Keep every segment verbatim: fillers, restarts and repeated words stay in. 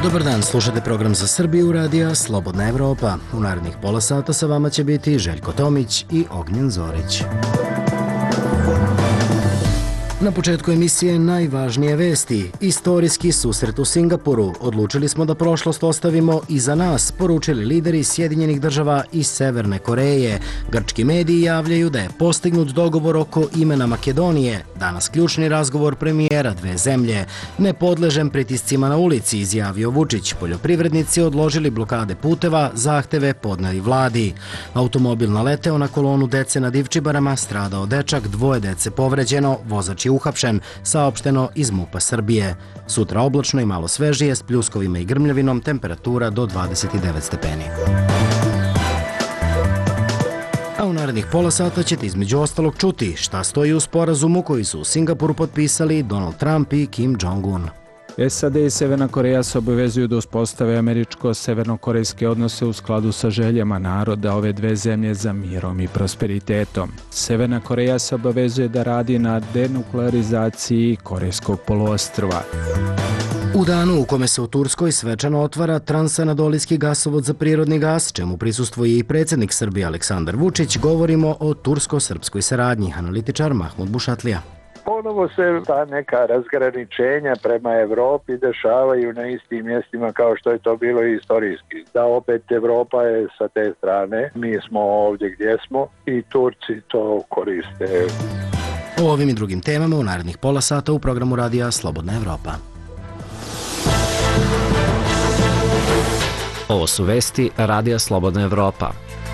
Dobar dan, slušate program za Srbiju radija Slobodna Evropa. U narednih pola sata sa vama će biti Željko Tomić i Ognjen Zorić. Na početku emisije najvažnije vesti. Istorijski susret u Singapuru. Odlučili smo da prošlost ostavimo iza nas, poručili lideri Sjedinjenih država i Severne Koreje. Grčki mediji javljaju da je postignut dogovor oko imena Makedonije. Danas ključni razgovor premijera dve zemlje. Ne podležem pritiscima na ulici, izjavio Vučić. Poljoprivrednici odložili blokade puteva, zahteve podneli vladi. Automobil naleteo na kolonu dece na Divčibarama, stradao dečak, dvoje dece povređeno, vozač je uhapšen, saopšteno iz MUP-a Srbije. Sutra oblačno i malo svežije, s pljuskovima i grmljavinom, temperatura do dvadeset devet stepeni. A u narednih pola sata ćete između ostalog čuti šta stoji u sporazumu koji su u Singapuru potpisali Donald Trump i Kim Jong-un. S A D i Severna Koreja se obavezuju da uspostave američko-severnokorejske odnose u skladu sa željama naroda ove dve zemlje za mirom i prosperitetom. Severna Koreja se obavezuje da radi na denuklearizaciji Korejskog poluostrva. U danu u kome se u Turskoj svečano otvara transanadolijski gasovod za prirodni gas, čemu prisustvuje i predsjednik Srbije Aleksandar Vučić, govorimo o tursko-srpskoj saradnji. Analitičar Mahmud Bušatlija. Ponovo se ta neka razgraničenja prema Evropi dešavaju na istim mjestima kao što je to bilo istorijski. Da opet Evropa je sa te strane, mi smo ovdje gdje smo i Turci to koriste. O ovim i drugim temama u narednih pola sata u programu radija Slobodna Evropa. Ovo su vesti radija Slobodna Evropa.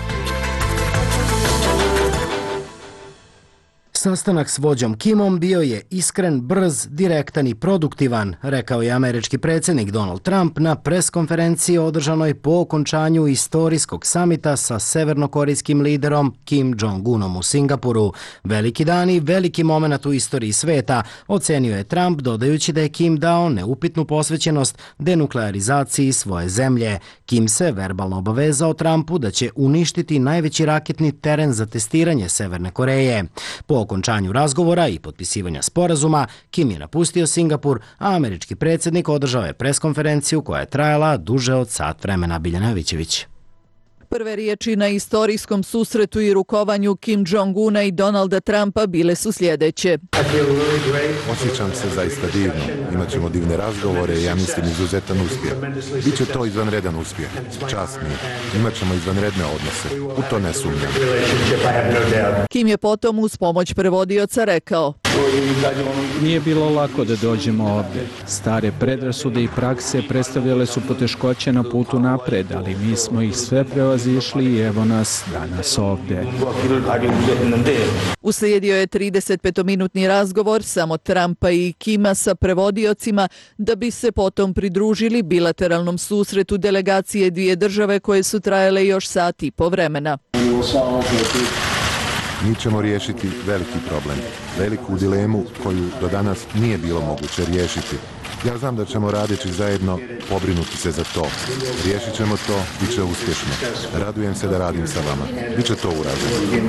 Sastanak s vođom Kimom bio je iskren, brz, direktan i produktivan, rekao je američki predsjednik Donald Trump na preskonferenciji održanoj po okončanju istorijskog samita sa severnokorejskim liderom Kim Jong-unom u Singapuru. Veliki dan i veliki moment u istoriji sveta, ocenio je Trump, dodajući da je Kim dao neupitnu posvećenost denuklearizaciji svoje zemlje. Kim se verbalno obavezao Trumpu da će uništiti najveći raketni teren za testiranje Severne Koreje. Po okončanju razgovora i potpisivanja sporazuma, Kim je napustio Singapur, a američki predsjednik održao je preskonferenciju koja je trajala duže od sat vremena. Biljana Jovićević. Prve riječi na istorijskom susretu i rukovanju Kim Jong-una i Donalda Trumpa bile su sljedeće. Osjećam se zaista divno. Imaćemo divne razgovore i ja mislim izuzetan uspjeh. Biće to izvanredan uspjeh. Čast mi je. Imaćemo izvanredne odnose. U to ne sumnjam. Kim je potom uz pomoć prevodioca rekao: Nije bilo lako da dođemo ovdje. Stare predrasude i prakse predstavljale su poteškoće na putu napred, ali mi smo ih sve prevazišli i evo nas danas ovdje. Uslijedio je tridesetpetominutni razgovor samo Trumpa i Kima sa prevodiocima da bi se potom pridružili bilateralnom susretu delegacije dvije države koje su trajale još sat i po vremena. Mi ćemo riješiti veliki problem, veliku dilemu koju do danas nije bilo moguće riješiti. Ja znam da ćemo radeći zajedno pobrinuti se za to. Riješit ćemo to, bit će uspješno. Radujem se da radim sa vama. Biće to urađeno.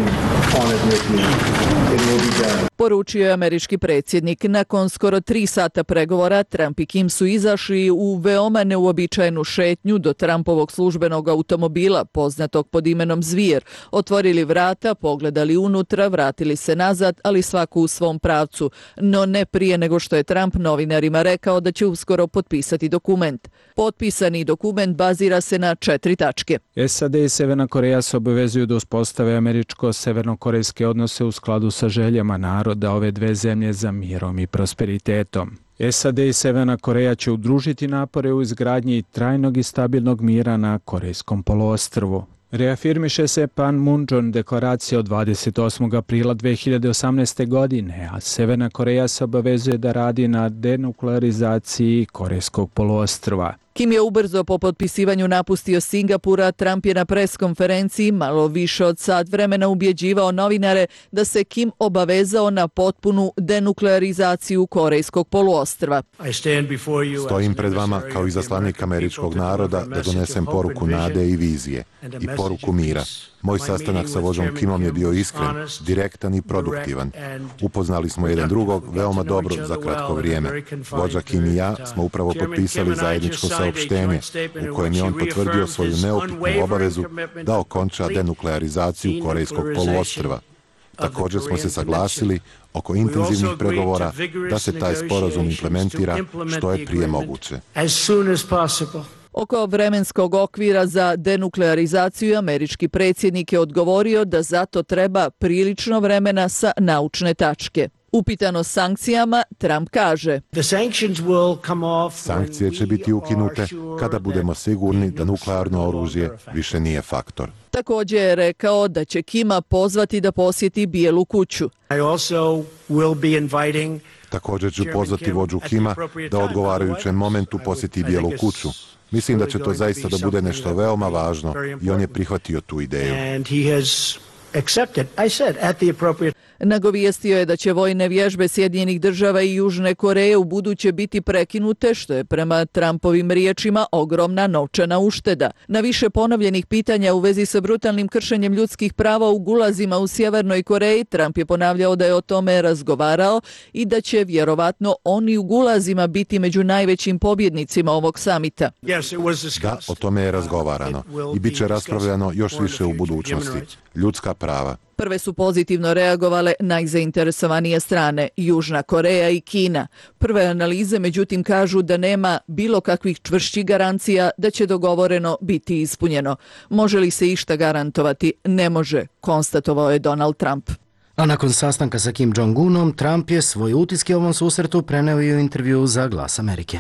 Poručio je američki predsjednik. Nakon skoro tri sata pregovora, Trump i Kim su izašli u veoma neuobičajenu šetnju do Trumpovog službenog automobila, poznatog pod imenom Zvir. Otvorili vrata, pogledali unutra, vratili se nazad, ali svaku u svom pravcu. No ne prije nego što je Trump novinarima rekao da će uskoro potpisati dokument. Potpisani dokument bazira se na četiri tačke. S A D i Severna Koreja se obavezuju da uspostave američko-severnokorejske odnose u skladu sa željama naroda ove dve zemlje za mirom i prosperitetom. S A D i Severna Koreja će udružiti napore u izgradnji trajnog i stabilnog mira na Korejskom poluostrvu. Reafirmiše se Panmunjom deklaracija od dvadeset osmog aprila dve hiljade osamnaeste. godine, a Severna Koreja se obavezuje da radi na denuklearizaciji Korejskog poluostrva. Kim je ubrzo po potpisivanju napustio Singapura, Trump je na preskonferenciji malo više od sat vremena ubjeđivao novinare da se Kim obavezao na potpunu denuklearizaciju Korejskog poluostrva. Stojim pred vama kao izaslanik američkog naroda da donesem poruku nade i vizije i poruku mira. Moj sastanak sa vođom Kimom je bio iskren, direktan i produktivan. Upoznali smo jedan drugog veoma dobro za kratko vrijeme. Vođa Kim i ja smo upravo potpisali zajedničko saopštenje u kojem je on potvrdio svoju neupitnu obavezu da okonča denuklearizaciju Korejskog poluostrva. Također smo se saglasili oko intenzivnih pregovora da se taj sporazum implementira što je prije moguće. Oko vremenskog okvira za denuklearizaciju američki predsjednik je odgovorio da zato treba prilično vremena sa naučne tačke. Upitano sankcijama, Trump kaže: Sankcije će biti ukinute kada budemo sigurni da nuklearno oružje više nije faktor. Također je rekao da će Kima pozvati da posjeti Bijelu kuću. Također ću pozvati vođu Kima da u odgovarajućem momentu posjeti Bijelu kuću. Mislim da će to zaista da bude nešto veoma važno i on je prihvatio tu ideju. Nagovijestio je da će vojne vježbe Sjedinjenih država i Južne Koreje u buduće biti prekinute, što je prema Trumpovim riječima ogromna novčana ušteda. Na više ponovljenih pitanja u vezi sa brutalnim kršenjem ljudskih prava u gulazima u Sjevernoj Koreji, Trump je ponavljao da je o tome razgovarao i da će vjerovatno oni u gulazima biti među najvećim pobjednicima ovog samita. Da, o tome je razgovarano i bit će raspravljano još više u budućnosti. Ljudska prava. Prve su pozitivno reagovale najzainteresovanije strane, Južna Koreja i Kina. Prve analize međutim kažu da nema bilo kakvih čvršćih garancija da će dogovoreno biti ispunjeno. Može li se išta garantovati? Ne može, konstatovao je Donald Trump. A nakon sastanka sa Kim Jong-unom, Trump je svoj utiske o ovom susretu preneo i u intervju za Glas Amerike.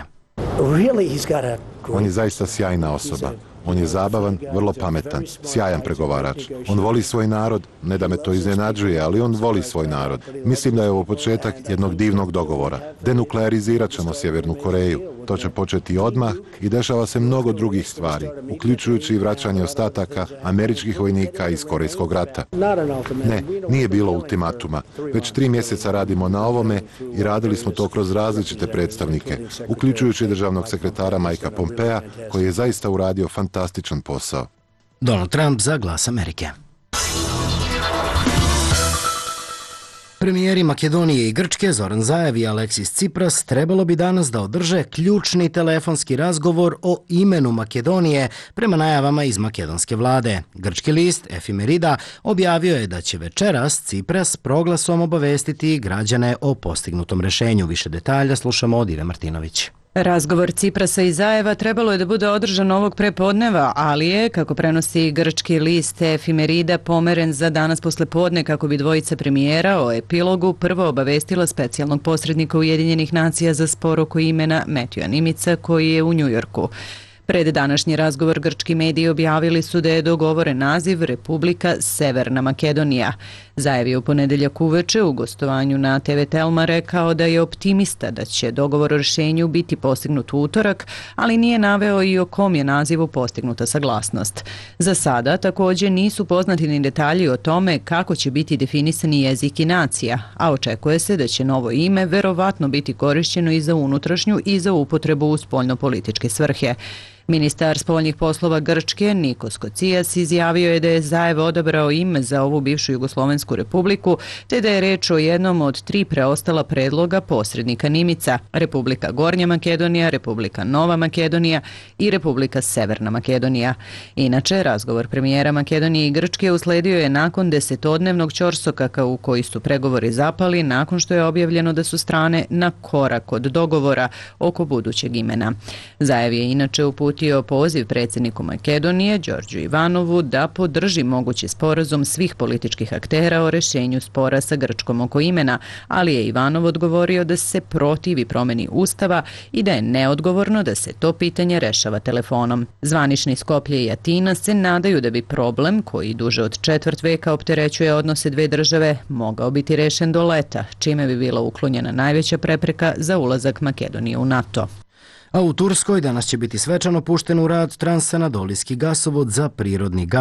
On je zaista sjajna osoba. On je zabavan, vrlo pametan, sjajan pregovarač. On voli svoj narod, ne da me to iznenađuje, ali on voli svoj narod. Mislim da je ovo početak jednog divnog dogovora. Denuklearizirat ćemo Sjevernu Koreju. To će početi odmah i dešava se mnogo drugih stvari, uključujući i vraćanje ostataka američkih vojnika iz Korejskog rata. Ne, nije bilo ultimatuma. Već tri mjeseca radimo na ovome i radili smo to kroz različite predstavnike, uključujući državnog sekretara Mikea Pompea, koji je zaista uradio fantastičan posao. Donald Trump za Glas Amerike. Premijeri Makedonije i Grčke Zoran Zaev i Aleksis Tsipras trebalo bi danas da održe ključni telefonski razgovor o imenu Makedonije prema najavama iz makedonske vlade. Grčki list Efimerida objavio je da će večeras Tsipras proglasom obavestiti građane o postignutom rešenju. Više detalja slušamo od Ire Martinović. Razgovor Tsiprasa i Zaeva trebalo je da bude održan ovog prepodneva, ali je, kako prenosi grčki list Efimerida, pomeren za danas poslepodne kako bi dvojica premijera o epilogu prvo obavestila specijalnog posrednika Ujedinjenih nacija za spor oko imena Metija Nimica, koji je u Njujorku. Pred današnji razgovor grčki mediji objavili su da je dogovoren naziv Republika Severna Makedonija. Zaev je u ponedeljak uveče u gostovanju na te ve Telma rekao da je optimista da će dogovor o rješenju biti postignut u utorak, ali nije naveo i o kom je nazivu postignuta saglasnost. Za sada također nisu poznati ni detalji o tome kako će biti definisani jezik i nacija, a očekuje se da će novo ime verovatno biti korišćeno i za unutrašnju i za upotrebu u spoljnopolitičke svrhe. Ministar spoljnih poslova Grčke Nikos Kocijas izjavio je da je Zaev odabrao ime za ovu bivšu Jugoslovensku republiku, te da je reč o jednom od tri preostala predloga posrednika Nimica, Republika Gornja Makedonija, Republika Nova Makedonija i Republika Severna Makedonija. Inače, razgovor premijera Makedonije i Grčke usledio je nakon desetodnevnog ćorsokaka u koji su pregovori zapali nakon što je objavljeno da su strane na korak od dogovora oko budućeg imena. Zaev je inače uputio poziv predsjedniku Makedonije, Đorđu Ivanovu, da podrži mogući sporazum svih političkih aktera o rješenju spora sa Grčkom oko imena, ali je Ivanov odgovorio da se protivi promjeni ustava i da je neodgovorno da se to pitanje rešava telefonom. Zvanični Skoplje i Atina se nadaju da bi problem, koji duže od četvrt veka opterećuje odnose dve države, mogao biti rešen do leta, čime bi bila uklonjena najveća prepreka za ulazak Makedonije u NATO. A u Turskoj danas će biti svečano pušten u rad transanatolijski gasovod za prirodni gas.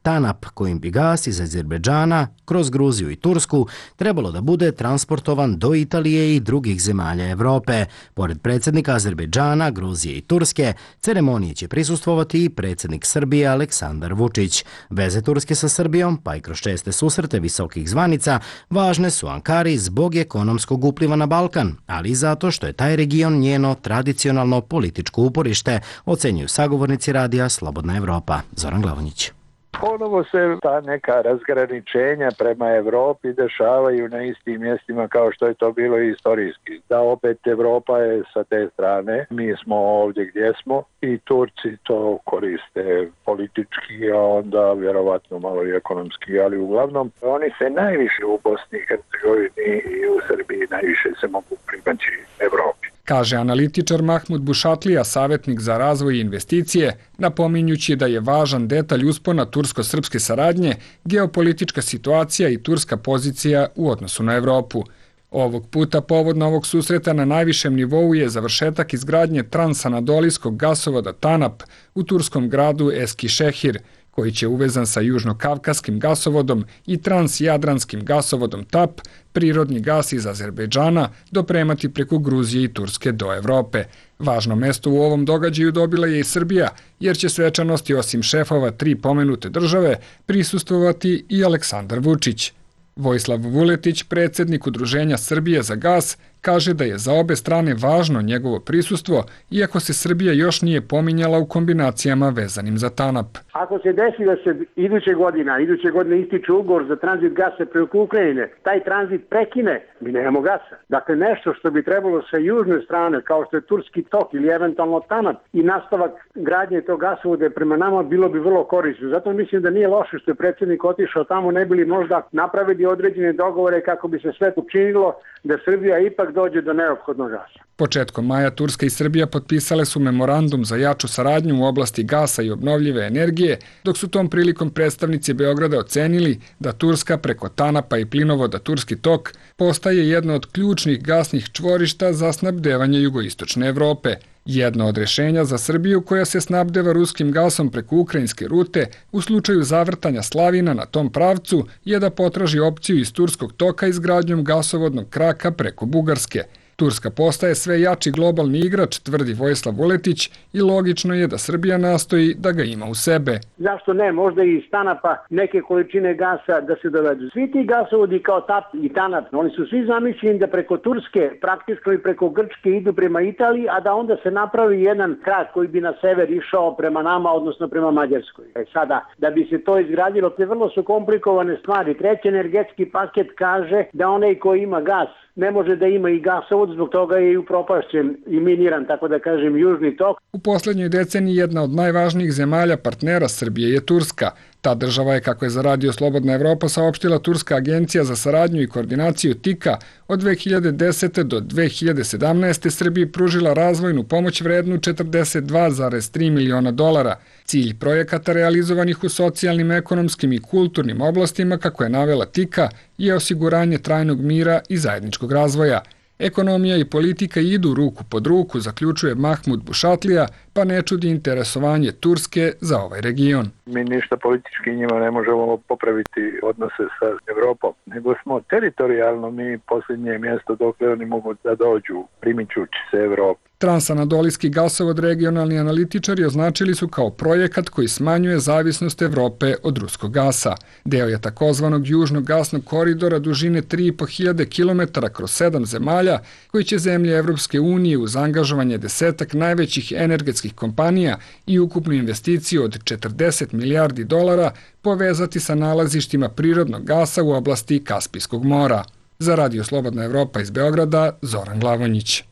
TANAP, kojim bi gas iz Azerbejdžana kroz Gruziju i Tursku trebalo da bude transportovan do Italije i drugih zemalja Evrope. Pored predsjednika Azerbejdžana, Gruzije i Turske, ceremoniji će prisustvovati i predsjednik Srbije Aleksandar Vučić. Veze Turske sa Srbijom, pa i kroz česte susrete visokih zvanica, važne su Ankari zbog ekonomskog upliva na Balkan, ali i zato što je taj region njeno tradicionalno političko uporište, ocenjuju sagovornici radija Slobodna Evropa. Zoran Glavonjić. Ponovo se ta neka razgraničenja prema Evropi dešavaju na istim mjestima kao što je to bilo i istorijski. Da opet Evropa je sa te strane, mi smo ovdje gdje smo i Turci to koriste politički, a onda vjerovatno malo i ekonomski, ali uglavnom oni se najviše u Bosni i Hercegovini i u Srbiji najviše se mogu primaći Evropi. Kaže analitičar Mahmud Bušatlija, savjetnik za razvoj i investicije, napominjući da je važan detalj uspona tursko-srpske saradnje, geopolitička situacija i turska pozicija u odnosu na Evropu. Ovog puta povod novog susreta na najvišem nivou je završetak izgradnje transanadolijskog gasovoda TANAP u turskom gradu Eskişehir, koji će uvezan sa južno-kavkaskim gasovodom i transjadranskim gasovodom TAP, prirodni gas iz Azerbejdžana, dopremati preko Gruzije i Turske do Evrope. Važno mesto u ovom događaju dobila je i Srbija, jer će svečanosti osim šefova tri pomenute države prisustvovati i Aleksandar Vučić. Vojislav Vuletić, predsjednik Udruženja Srbije za gas, kaže da je za obe strane važno njegovo prisustvo, iako se Srbija još nije pominjala u kombinacijama vezanim za TANAP. Ako se desi da se iduće godina, iduće godine ističe ugovor za tranzit gasa preko Ukrajine, taj tranzit prekine, mi nemamo gasa. Dakle, nešto što bi trebalo sa južne strane, kao što je Turski tok ili eventualno TANAP i nastavak gradnje tog gasovoda prema nama, bilo bi vrlo korisno. Zato mislim da nije loše što je predsjednik otišao tamo, ne bili možda napravili određene dogovore kako bi se sve učinilo da Srbija ipak dođe do neophodnog gasa. Početkom maja Turska i Srbija potpisale su memorandum za jaču saradnju u oblasti gasa i obnovljive energije, dok su tom prilikom predstavnici Beograda ocenili da Turska preko TANAP-a i plinovoda Turski tok postaje jedno od ključnih gasnih čvorišta za snabdevanje jugoistočne Evrope. Jedno od rješenja za Srbiju, koja se snabdeva ruskim gasom preko ukrajinske rute, u slučaju zavrtanja slavina na tom pravcu, je da potraži opciju iz Turskog toka izgradnjom gasovodnog kraka preko Bugarske. Turska postaje sve jači globalni igrač, tvrdi Vojislav Vuletić, i logično je da Srbija nastoji da ga ima u sebe. Zašto ne, možda i iz TANAP-a neke količine gasa da se dovedu. Svi ti gasovodi kao TAP i TANAP, oni su svi zamišljeni da preko Turske, praktično i preko Grčke idu prema Italiji, a da onda se napravi jedan krak koji bi na sever išao prema nama, odnosno prema Mađarskoj. E sada, da bi se to izgradilo, te vrlo su komplikovane stvari. Treći energetski paket kaže da onaj koji ima gas ne može da ima i gasovod, zbog toga je i upropašćen i miniran, tako da kažem, južni tok. U posljednjoj deceniji jedna od najvažnijih zemalja partnera Srbije je Turska. Ta država je, kako je za Radio Slobodna Evropa saopštila Turska agencija za saradnju i koordinaciju TIKA, od dve hiljade desete. do dve hiljade sedamnaeste. Srbiji pružila razvojnu pomoć vrednu četrdeset dva zarez tri miliona dolara. Cilj projekata realizovanih u socijalnim, ekonomskim i kulturnim oblastima, kako je navela TIKA, je osiguranje trajnog mira i zajedničkog razvoja. Ekonomija i politika idu ruku pod ruku, zaključuje Mahmud Bušatlija, pa ne čudi interesovanje Turske za ovaj region. Mi ništa politički njima ne možemo popraviti odnose sa Evropom, nego smo teritorijalno mi posljednje mjesto dokle oni mogu da dođu primičući se Evropi. Transanadolijski gasovod regionalni analitičari označili su kao projekat koji smanjuje zavisnost Evrope od ruskog gasa. Deo je takozvanog južnog gasnog koridora dužine tri i po hiljade kilometara kroz sedam zemalja, koji će zemlje Evropske unije uz angažovanje desetak najvećih energetskih kompanija i ukupnu investiciju od četrdeset milijardi dolara povezati sa nalazištima prirodnog gasa u oblasti Kaspijskog mora. Za Radio Slobodna Evropa iz Beograda, Zoran Glavonjić.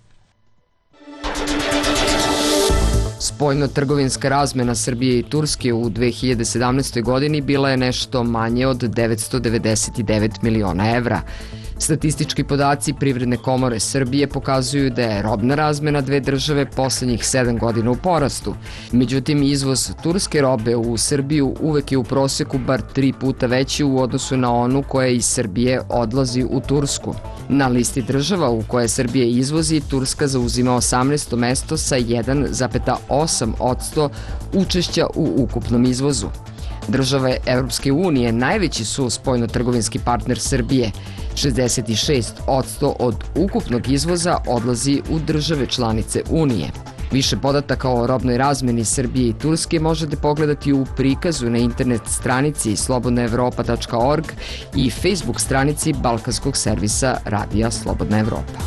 Spoljno-trgovinska razmena Srbije i Turske u dve hiljade sedamnaestoj. godini bila je nešto manje od devetsto devedeset devet miliona evra. Statistički podaci Privredne komore Srbije pokazuju da je robna razmena dve države poslednjih sedam godina u porastu. Međutim, izvoz turske robe u Srbiju uvek je u proseku bar tri puta veći u odnosu na onu koja iz Srbije odlazi u Tursku. Na listi država u koje Srbije izvozi, Turska zauzima osamnaesto mesto sa jedan zarez osam posto učešća u ukupnom izvozu. Države Evropske unije najveći su spoljno-trgovinski partner Srbije. šezdeset šest posto od ukupnog izvoza odlazi u države članice Unije. Više podataka o robnoj razmeni Srbije i Turske možete pogledati u prikazu na internet stranici slobodna evropa tačka org i Facebook stranici balkanskog servisa Radija Slobodna Evropa.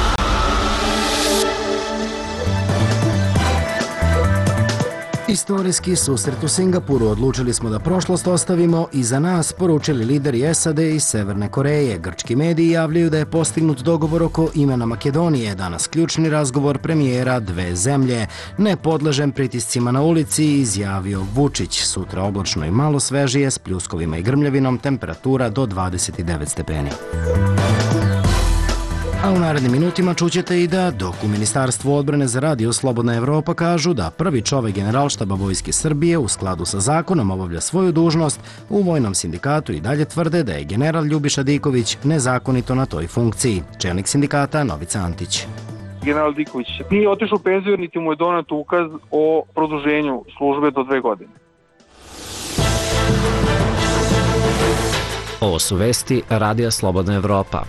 Istorijski susret u Singapuru. Odlučili smo da prošlost ostavimo iza nas, poručili lideri S A D i Severne Koreje. Grčki mediji javljaju da je postignut dogovor oko imena Makedonije. Danas ključni razgovor premijera dve zemlje. Ne podležem pritiscima na ulici, izjavio Vučić. Sutra oblačno i malo svežije, s pljuskovima i grmljavinom, temperatura do dvadeset devet stepeni. A u narednim minutima čućete i da, dok u Ministarstvu odbrane za Radio Slobodna Evropa kažu da prvi čovek Generalštaba Vojske Srbije u skladu sa zakonom obavlja svoju dužnost, u Vojnom sindikatu i dalje tvrde da je general Ljubiša Diković nezakonito na toj funkciji. Čelnik sindikata Novica Antić. General Diković nije otišao u penziju, niti mu je donet ukaz o produženju službe do dve godine. Ovo su vesti Radija Slobodna Evropa.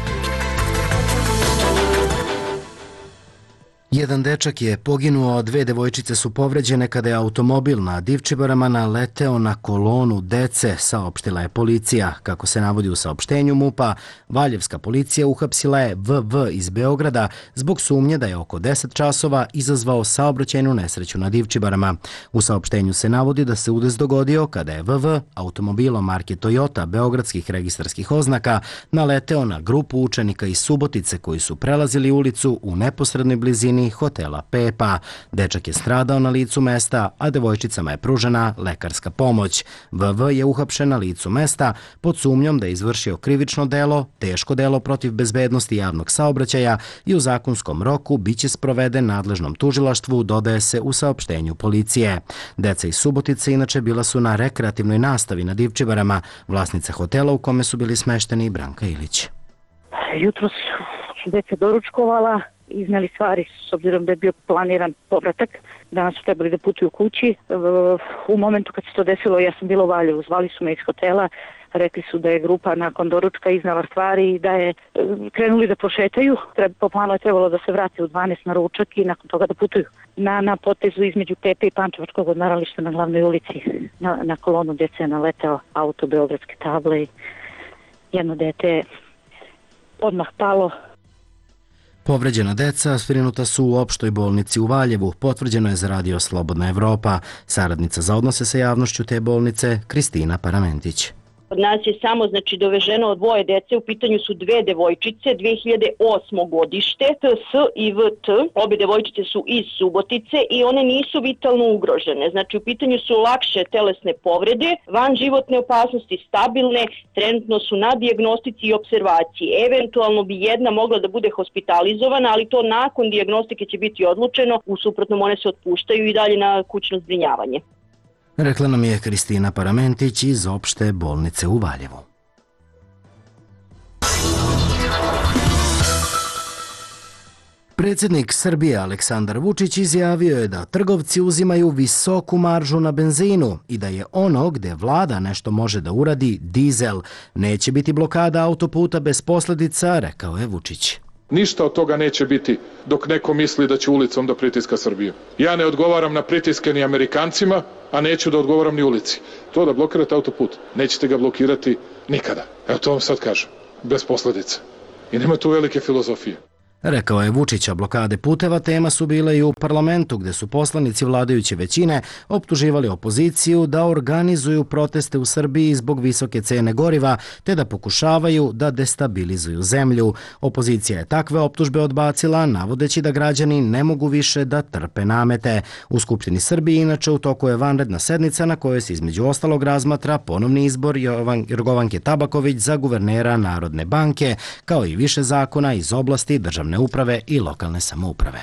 Jedan dečak je poginuo, a dve devojčice su povređene kada je automobil na Divčibarama naleteo na kolonu dece, saopštila je policija. Kako se navodi u saopštenju MUP-a, Valjevska policija uhapsila je V V iz Beograda zbog sumnje da je oko deset časova izazvao saobraćajnu nesreću na Divčibarama. U saopštenju se navodi da se udes dogodio kada je V V automobilom marke Toyota beogradskih registarskih oznaka naleteo na grupu učenika iz Subotice koji su prelazili ulicu u neposrednoj blizini hotela Pepa. Dečak je stradao na licu mesta, a devojčicama je pružena lekarska pomoć. V V je uhapšen na licu mesta pod sumnjom da je izvršio krivično delo, teško delo protiv bezbednosti javnog saobraćaja i u zakonskom roku biće sproveden nadležnom tužilaštvu, dodaje se u saopštenju policije. Deca iz Subotice inače bila su na rekreativnoj nastavi na Divčibarama. Vlasnica hotela u kome su bili smešteni Branka Ilić. Jutro su deca doručkovala, izneli stvari s obzirom da je bio planiran povratak. Danas su trebali da putuju kući. U momentu kad se to desilo, ja sam bila u Valjevu. Zvali su me iz hotela, rekli su da je grupa nakon doručka iznala stvari i da je krenuli da prošetaju. Po planu je trebalo da se vrate u dvanaest na ručak i nakon toga da putuju. Na, na potezu između Pepe i Pančevačkog odmarališta na glavnoj ulici. Na, na kolonu dece je naleteo auto beogradske table i jedno dete je odmah palo. Povređena deca zbrinuta su u opštoj bolnici u Valjevu, potvrđeno je za Radio Slobodna Evropa. Saradnica za odnose sa javnošću te bolnice, Kristina Paramentić. Od nas je samo znači doveženo dvoje dece, u pitanju su dve devojčice, dve hiljade osmo godište, T S i V T. Obe devojčice su iz Subotice i one nisu vitalno ugrožene. Znači u pitanju su lakše telesne povrede, van životne opasnosti stabilne, trenutno su na dijagnostici i observaciji. Eventualno bi jedna mogla da bude hospitalizovana, ali to nakon dijagnostike će biti odlučeno, u suprotnom one se otpuštaju i dalje na kućno zbrinjavanje. Rekla nam je Kristina Paramentić iz opšte bolnice u Valjevu. Predsjednik Srbije Aleksandar Vučić izjavio je da trgovci uzimaju visoku maržu na benzinu i da je ono gde vlada nešto može da uradi dizel. Neće biti blokada autoputa bez posljedica, rekao je Vučić. Ništa od toga neće biti dok neko misli da će ulicom da pritiska Srbiju. Ja ne odgovaram na pritiske ni Amerikancima, a neću da odgovaram ni ulici. To da blokirate autoput, nećete ga blokirati nikada. Evo to vam sad kažem, bez posljedica. I nema tu velike filozofije. Rekao je Vučića, blokade puteva tema su bile i u parlamentu, gde su poslanici vladajuće većine optuživali opoziciju da organizuju proteste u Srbiji zbog visoke cene goriva, te da pokušavaju da destabilizuju zemlju. Opozicija je takve optužbe odbacila, navodeći da građani ne mogu više da trpe namete. U Skupštini Srbije inače u toku je vanredna sednica na kojoj se između ostalog razmatra ponovni izbor Jorgovanke Tabaković za guvernera Narodne banke, kao i više zakona iz oblasti državne uprave i lokalne samouprave.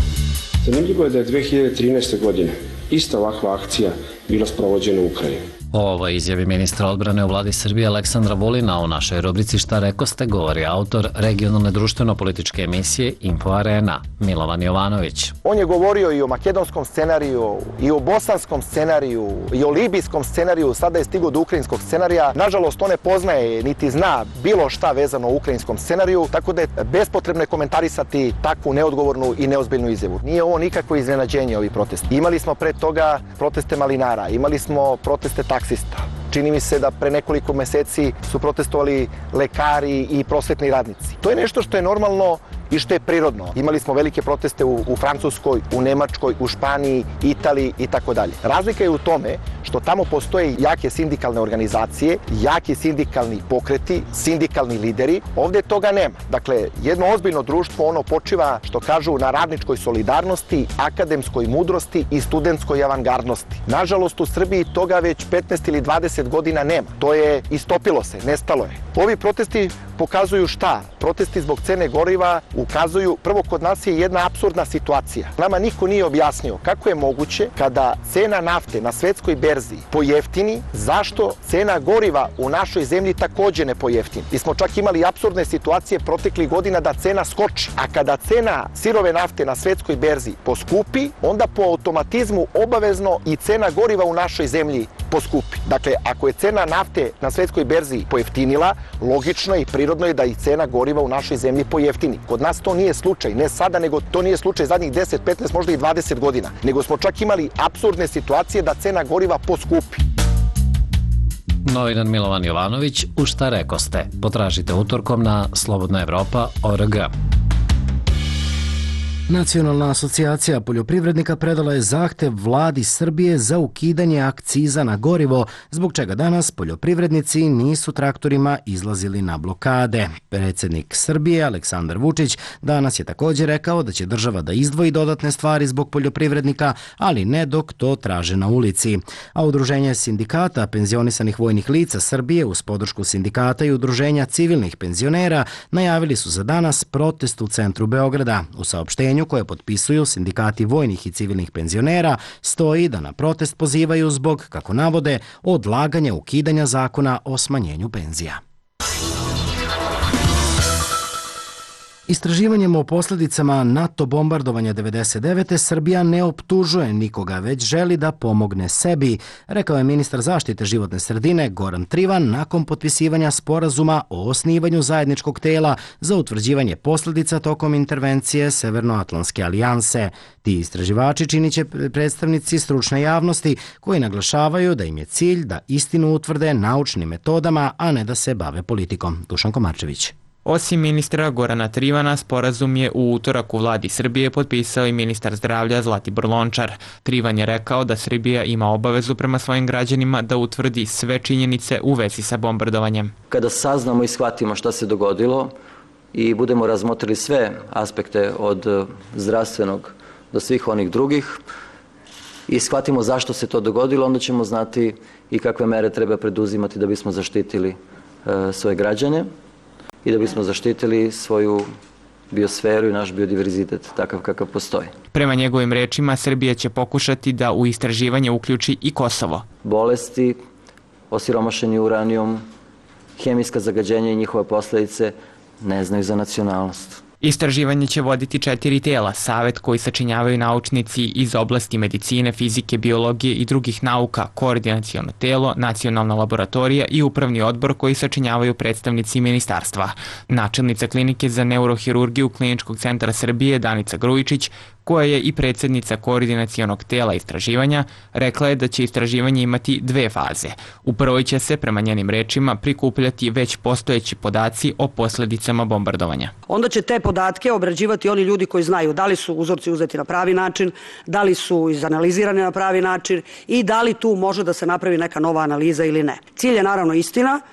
Zanimljivo je da je dve hiljade trinaeste. godine ista ovakva akcija bila sprovođena u Ukrajini. O ovoj izjavi ministra odbrane u vladi Srbije Aleksandra Vulina u našoj rubrici Šta rekoste govori autor regionalne društveno-političke emisije Info Arena, Milovan Jovanović. On je govorio i o makedonskom scenariju, i o bosanskom scenariju, i o libijskom scenariju, sada je stigao do ukrajinskog scenarija. Nažalost, on ne poznaje niti zna bilo šta vezano o ukrajinskom scenariju, tako da je bespotrebno je komentarisati takvu neodgovornu i neozbiljnu izjavu. Nije ovo nikakvo iznenađenje, ovi protesti. Imali smo pre toga proteste malinara, imali smo proteste taksista. Čini mi se da pre nekoliko meseci su protestovali lekari i prosvetni radnici. To je nešto što je normalno i što je prirodno. Imali smo velike proteste u, u Francuskoj, u Nemačkoj, u Španiji, Italiji i tako dalje. Razlika je u tome što tamo postoje jake sindikalne organizacije, jaki sindikalni pokreti, sindikalni lideri. Ovde toga nema. Dakle, jedno ozbiljno društvo ono počiva, što kažu, na radničkoj solidarnosti, akademskoj mudrosti i studentskoj avangardnosti. Nažalost, u Srbiji toga već petnaest ili dvadeset godina nema. To je istopilo se, nestalo je. Ovi protesti pokazuju šta? Protesti zbog cene goriva ukazuju, prvo kod nas je jedna apsurdna situacija. Nama niko nije objasnio kako je moguće kada cena nafte na svetskoj berzi pojeftini, zašto cena goriva u našoj zemlji takođe ne pojeftini. Mi smo čak imali apsurdne situacije proteklih godina da cena skoči, a kada cena sirove nafte na svetskoj berzi poskupi, onda po automatizmu obavezno i cena goriva u našoj zemlji poskupi. Dakle, ako je cena nafte na svetskoj berzi pojeftinila, logično je i prirodno je da i cena goriva u našoj zemlji pojeftini. Kod nas to nije slučaj, ne sada, nego to nije slučaj zadnjih deset, petnaest, možda i dvadeset godina. Nego smo čak imali apsurdne situacije da cena goriva poskupi. Novinar Milovan Jovanović u Šta rekoste. Potražite utorkom na slobodna evropa tačka org. Nacionalna asocijacija poljoprivrednika predala je zahtev vladi Srbije za ukidanje akciza na gorivo, zbog čega danas poljoprivrednici nisu traktorima izlazili na blokade. Predsjednik Srbije Aleksandar Vučić danas je također rekao da će država da izdvoji dodatne stvari zbog poljoprivrednika, ali ne dok to traže na ulici. A Udruženje sindikata penzionisanih vojnih lica Srbije uz podršku sindikata i Udruženja civilnih penzionera najavili su za danas protest u centru Beograda. U saopštenju koje potpisuju sindikati vojnih i civilnih penzionera stoji da na protest pozivaju zbog, kako navode, odlaganja ukidanja zakona o smanjenju penzija. Istraživanjem o posljedicama NATO bombardovanja devedeset devete Srbija ne optužuje nikoga, već želi da pomogne sebi, rekao je ministar zaštite životne sredine Goran Trivan nakon potpisivanja sporazuma o osnivanju zajedničkog tela za utvrđivanje posljedica tokom intervencije Severnoatlantske alijanse. Ti istraživači činit će predstavnici stručne javnosti koji naglašavaju da im je cilj da istinu utvrde naučnim metodama, a ne da se bave politikom. Dušan Komarčević. Osim ministra Gorana Trivana, sporazum je u utorak u vladi Srbije potpisao i ministar zdravlja Zlatibor Lončar. Trivan je rekao da Srbija ima obavezu prema svojim građanima da utvrdi sve činjenice u vezi sa bombardovanjem. Kada saznamo i shvatimo šta se dogodilo i budemo razmotrili sve aspekte od zdravstvenog do svih onih drugih i shvatimo zašto se to dogodilo, onda ćemo znati i kakve mere treba preduzimati da bismo zaštitili e, svoje građane i da bismo zaštitili svoju biosferu i naš biodiverzitet takav kakav postoji. Prema njegovim rečima, Srbija će pokušati da u istraživanje uključi i Kosovo. Bolesti, osiromašeni uranijum, hemijska zagađenja i njihove posljedice ne znaju za nacionalnost. Istraživanje će voditi četiri tela, savet koji sačinjavaju naučnici iz oblasti medicine, fizike, biologije i drugih nauka, koordinaciono telo, nacionalna laboratorija i upravni odbor koji sačinjavaju predstavnici ministarstva. Načelnica klinike za neurohirurgiju Kliničkog centra Srbije Danica Grujičić, koja je i predsjednica koordinacionog tela istraživanja, rekla je da će istraživanje imati dve faze. U prvoj će se, prema njenim rečima, prikupljati već postojeći podaci o posljedicama bombardovanja. Onda će te podatke obrađivati oni ljudi koji znaju da li su uzorci uzeti na pravi način, da li su izanalizirani na pravi način i da li tu može da se napravi neka nova analiza ili ne. Cilj je naravno istina.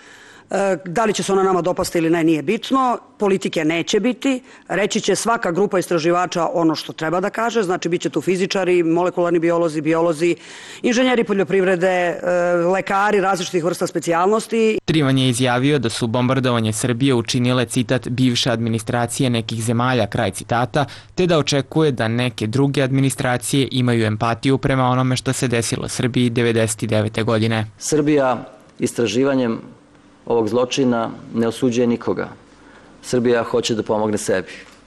Da li će se ona nama dopasti ili ne, nije bitno. Politike neće biti. Reći će svaka grupa istraživača ono što treba da kaže. Znači, bit će tu fizičari, molekularni biolozi, biolozi, inženjeri poljoprivrede, lekari različitih vrsta specijalnosti. Trivan je izjavio da su bombardovanje Srbije učinile, citat, bivše administracije nekih zemalja, kraj citata, te da očekuje da neke druge administracije imaju empatiju prema onome što se desilo Srbiji devedeset devete godine. Srbija istraživanjem ovog zločina ne osuđuje nikoga. Srbija hoće da pomogne sebi.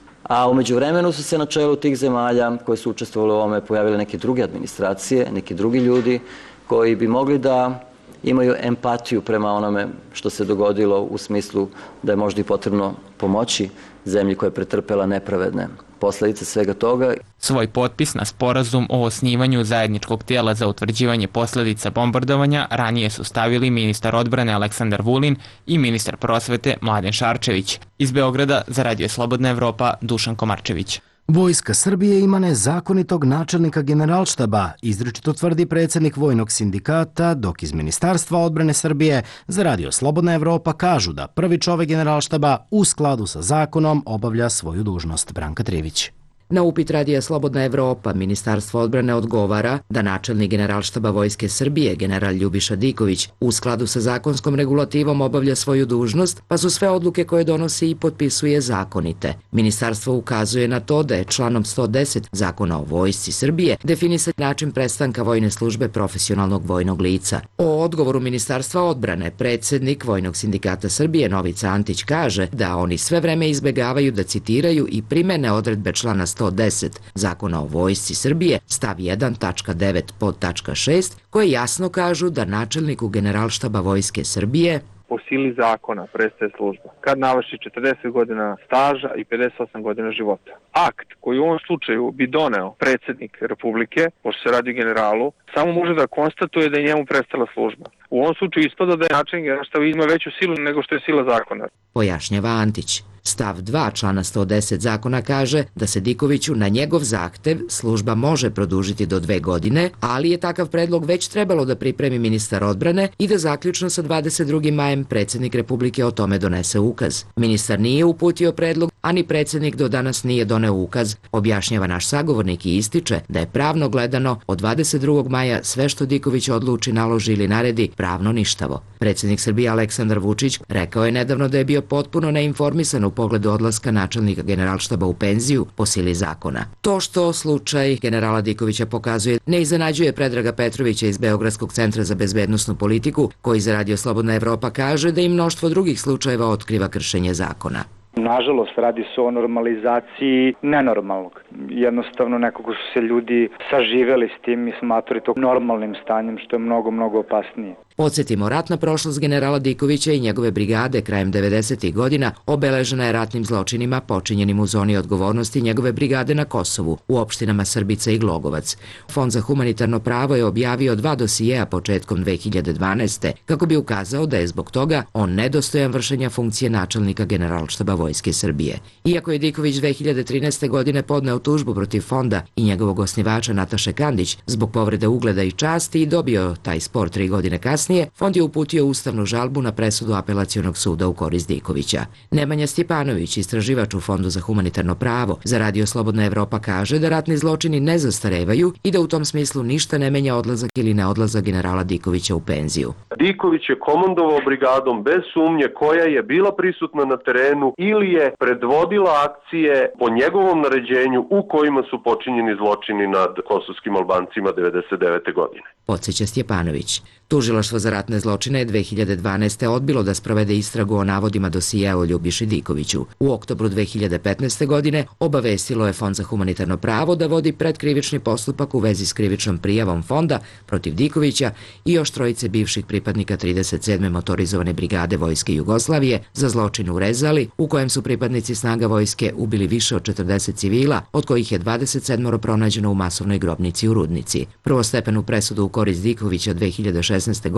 A umeđu vremenu su se na čelu tih zemalja koji su učestvovali u ovome pojavile neke druge administracije, neki drugi ljudi koji bi mogli da imaju empatiju prema onome što se dogodilo u smislu da je možda i potrebno pomoći zemlji koja je pretrpela nepravedne posledice svega toga. Svoj potpis na sporazum o osnivanju zajedničkog tijela za utvrđivanje posledica bombardovanja ranije su stavili ministar odbrane Aleksandar Vulin i ministar prosvete Mladen Šarčević. Iz Beograda za Radio Slobodna Evropa Dušan Komarčević. Vojska Srbije ima nezakonitog načelnika generalštaba, izričito tvrdi predsjednik Vojnog sindikata, dok iz Ministarstva odbrane Srbije za Radio Slobodna Evropa kažu da prvi čovjek generalštaba u skladu sa zakonom obavlja svoju dužnost. Branka Trivić. Na upit Radija Slobodna Evropa, Ministarstvo odbrane odgovara da načelnik generalštaba Vojske Srbije, general Ljubiša Diković, u skladu sa zakonskom regulativom obavlja svoju dužnost, pa su sve odluke koje donosi i potpisuje zakonite. Ministarstvo ukazuje na to da je članom sto deset Zakona o Vojsci Srbije definisan način prestanka vojne službe profesionalnog vojnog lica. O odgovoru Ministarstva odbrane, predsjednik Vojnog sindikata Srbije Novica Antić kaže da oni sve vreme izbegavaju da citiraju i primene odredbe člana sto deset Zakona o Vojsci Srbije, stav jedan tačka devet pod tačka šest, koje jasno kažu da načelniku generalštaba Vojske Srbije po sili zakona prestaje služba kad navrši četrdeset godina staža i pedeset osam godina života. Akt koji u ovom slučaju bi doneo predsjednik Republike, pošto se radi o generalu, samo može da konstatuje da je njemu prestala služba. U ovom slučaju ispada da je načelnik generalštaba ima veću silu nego što je sila zakona. Pojašnjava Antić. Stav dva člana sto deset zakona kaže da se Dikoviću na njegov zahtev služba može produžiti do dve godine, ali je takav predlog već trebalo da pripremi ministar odbrane i da zaključno sa dvadeset drugim majem predsjednik Republike o tome donese ukaz. Ministar nije uputio predlog, a ni predsjednik do danas nije doneo ukaz, objašnjava naš sagovornik i ističe da je pravno gledano od dvadeset drugog maja sve što Diković odluči, naloži ili naredi pravno ništavo. Predsjednik Srbije Aleksandar Vučić rekao je nedavno da je bio potpuno neinformisan u pogledu odlaska načelnika generalštaba u penziju po sili zakona. To što slučaj generala Dikovića pokazuje ne iznenađuje Predraga Petrovića iz Beogradskog centra za bezbednosnu politiku, koji za Radio Slobodna Evropa kaže da i mnoštvo drugih slučajeva otkriva kršenje zakona. Nažalost, radi se o normalizaciji nenormalnog. Jednostavno nekako su se ljudi saživeli s tim i smatrali to normalnim stanjem, što je mnogo, mnogo opasnije. Podsjetimo, ratna prošlost generala Dikovića i njegove brigade krajem devedesetih godina obeležena je ratnim zločinima počinjenim u zoni odgovornosti njegove brigade na Kosovu, u opštinama Srbica i Glogovac. Fond za humanitarno pravo je objavio dva dosijeja početkom dve hiljade dvanaeste. kako bi ukazao da je zbog toga on nedostojan vršenja funkcije načelnika generalštaba Vojske Srbije. Iako je Diković dve hiljade trinaeste. godine podneo tužbu protiv fonda i njegovog osnivača Nataše Kandić zbog povrede ugleda i časti i dobio taj spor tri godine kasnije, fond je uputio ustavnu žalbu na presudu Apelacionog suda u korist Dikovića. Nemanja Stjepanović, istraživač u Fondu za humanitarno pravo, za Radio Slobodna Evropa kaže da ratni zločini ne zastarevaju i da u tom smislu ništa ne menja odlazak ili neodlazak generala Dikovića u penziju. Diković je komandovao brigadom bez sumnje koja je bila prisutna na terenu ili je predvodila akcije po njegovom naređenju u kojima su počinjeni zločini nad kosovskim Albancima devedeset devete. godine. Podsjeća Stjepanović. Tužilaštvo za ratne zločine je dve hiljade dvanaeste. odbilo da sprovede istragu o navodima dosijea o Ljubiši Dikoviću. U oktobru dve hiljade petnaeste. godine obavestilo je Fond za humanitarno pravo da vodi predkrivični postupak u vezi s krivičnom prijavom fonda protiv Dikovića i još trojice bivših pripadnika trideset sedme motorizovane brigade Vojske Jugoslavije za zločin u Rezali, u kojem su pripadnici snaga vojske ubili više od četrdeset civila, od kojih je dvadeset sedam pronađeno u masovnoj grobnici u Rudnici. Prvostepenu presudu u korist Dikovića dve hiljade šesnaeste. godine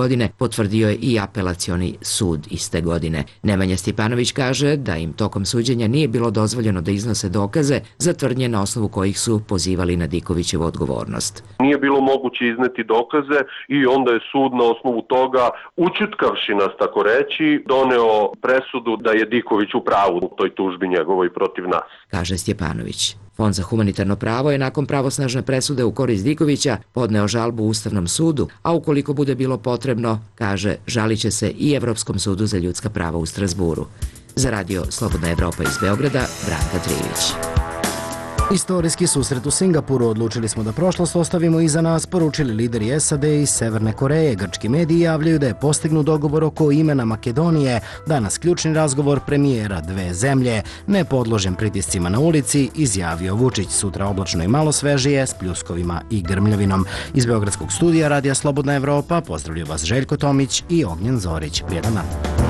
godine potvrdio je i apelacioni sud iste godine. Nemanja Stjepanović kaže da im tokom suđenja nije bilo dozvoljeno da iznose dokaze za tvrdnje na osnovu kojih su pozivali na Dikovićevu odgovornost. Nije bilo moguće izneti dokaze i onda je sud na osnovu toga, učutkavši nas tako reći, doneo presudu da je Diković u pravu u toj tužbi njegovoj protiv nas, kaže Stjepanović. Fond za humanitarno pravo je nakon pravosnažne presude u korist Dikovića podneo žalbu Ustavnom sudu, a ukoliko bude bilo potrebno, kaže, žalit će se i Evropskom sudu za ljudska prava u Strazburu. Za radio Slobodna Evropa iz Beograda, Branka Trivić. Istorijski susret u Singapuru odlučili smo da prošlost ostavimo iza nas, poručili lideri S A D i Severne Koreje. Grčki mediji javljaju da je postignut dogovor oko imena Makedonije, danas ključni razgovor premijera dve zemlje. Ne podložen pritiscima na ulici, izjavio Vučić, sutra oblačno i malo svežije s pljuskovima i grmljavinom. Iz Beogradskog studija radija Slobodna Evropa pozdravljaju vas Željko Tomić i Ognjen Zorić. Prijetan dan.